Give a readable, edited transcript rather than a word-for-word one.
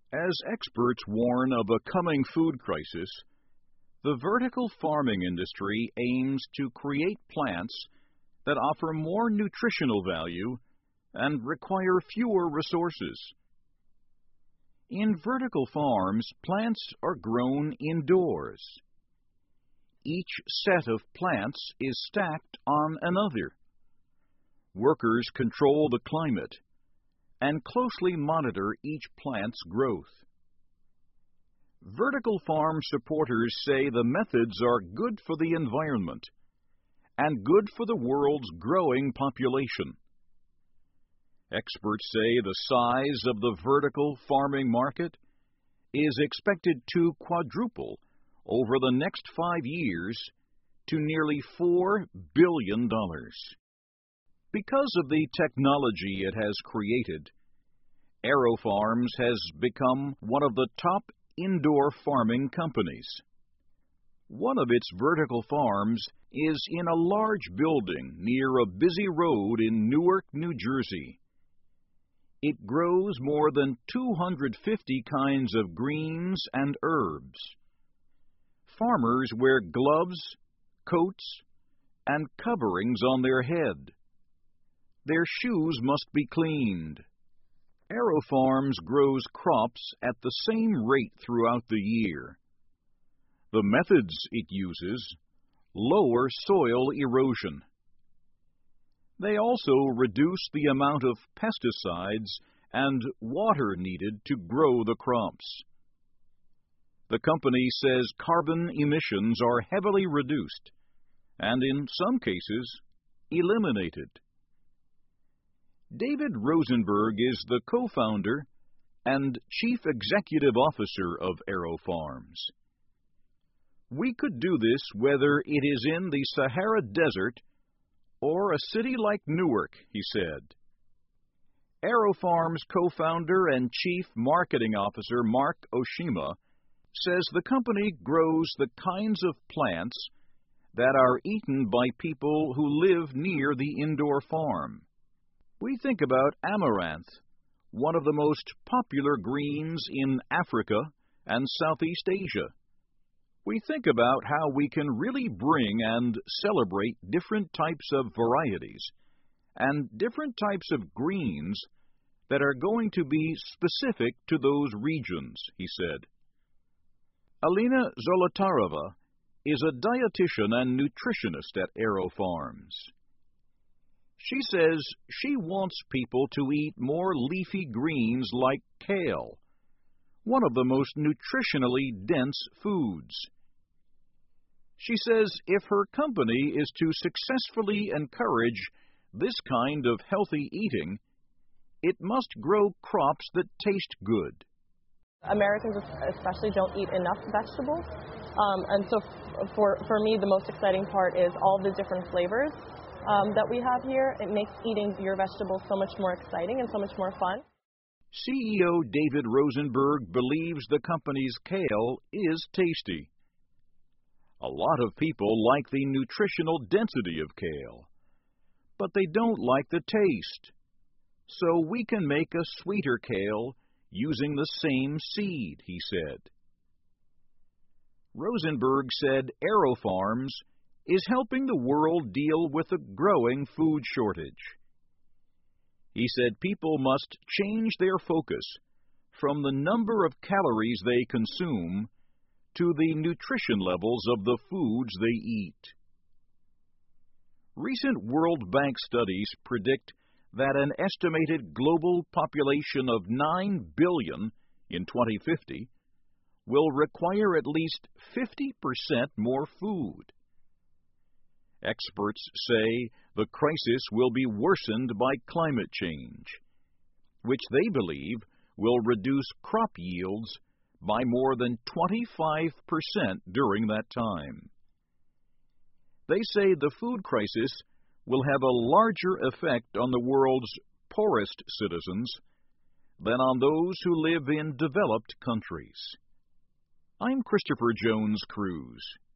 As experts warn of a coming food crisis, the vertical farming industry aims to create plants that offer more nutritional value and require fewer resources. In vertical farms, plants are grown indoors. Each set of plants is stacked on another. Workers control the climate and closely monitor each plant's growth. Vertical farm supporters say the methods are good for the environment and good for the world's growing population. Experts say the size of the vertical farming market is expected to quadruple over the next 5 years to nearly $4 billion. Because of the technology it has created, AeroFarms has become one of the top indoor farming companies. One of its vertical farms is in a large building near a busy road in Newark, New Jersey. It grows more than 250 kinds of greens and herbs. Farmers wear gloves, coats, and coverings on their head. Their shoes must be cleaned. AeroFarms grows crops at the same rate throughout the year. The methods it uses lower soil erosion. They also reduce the amount of pesticides and water needed to grow the crops. The company says carbon emissions are heavily reduced and, in some cases, eliminated. David Rosenberg is the co-founder and chief executive officer of AeroFarms. We could do this whether it is in the Sahara Desert or a city like Newark, he said. AeroFarms co-founder and chief marketing officer Mark Oshima says the company grows the kinds of plants that are eaten by people who live near the indoor farm. We think about amaranth, one of the most popular greens in Africa and Southeast Asia. We think about how we can really bring and celebrate different types of varieties and different types of greens that are going to be specific to those regions, he said. Alina Zolotarova is a dietitian and nutritionist at AeroFarms. She says she wants people to eat more leafy greens like kale, one of the most nutritionally dense foods. She says if her company is to successfully encourage this kind of healthy eating, it must grow crops that taste good. Americans especially don't eat enough vegetables, and so for me the most exciting part is all the different flavors that we have here. It makes eating your vegetables so much more exciting and so much more fun. CEO David Rosenberg believes the company's kale is tasty. A lot of people like the nutritional density of kale, but they don't like the taste. So we can make a sweeter kale using the same seed, he said. Rosenberg said AeroFarms is helping the world deal with a growing food shortage. He said people must change their focus from the number of calories they consume to the nutrition levels of the foods they eat. Recent World Bank studies predict that an estimated global population of 9 billion in 2050 will require at least 50% more food. Experts say the crisis will be worsened by climate change, which they believe will reduce crop yields by more than 25% during that time. They say the food crisis will have a larger effect on the world's poorest citizens than on those who live in developed countries. I'm Christopher Jones Cruz.